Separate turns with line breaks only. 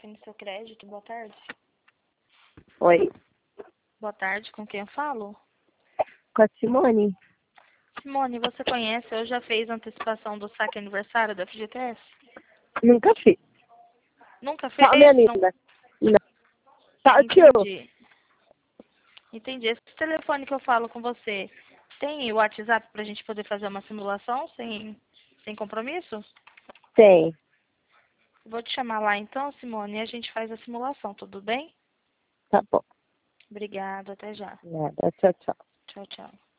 CPF no seu crédito. Boa tarde.
Oi,
Boa tarde, com quem eu falo?
com a Simone?
Simone, você conhece ou já fez antecipação do saque aniversário da FGTS?
Nunca fiz.
Nunca fez?
Só minha
Não
linda. Não. Tá, tio.
entendi. Entendi. Esse telefone que eu falo com você, tem o WhatsApp pra gente poder fazer uma simulação sem compromisso?
Tem.
Vou te chamar lá então, Simone, e a gente faz a simulação, tudo bem?
Tá bom.
Obrigada, até já.
Nada. Tchau, tchau.
Tchau, tchau.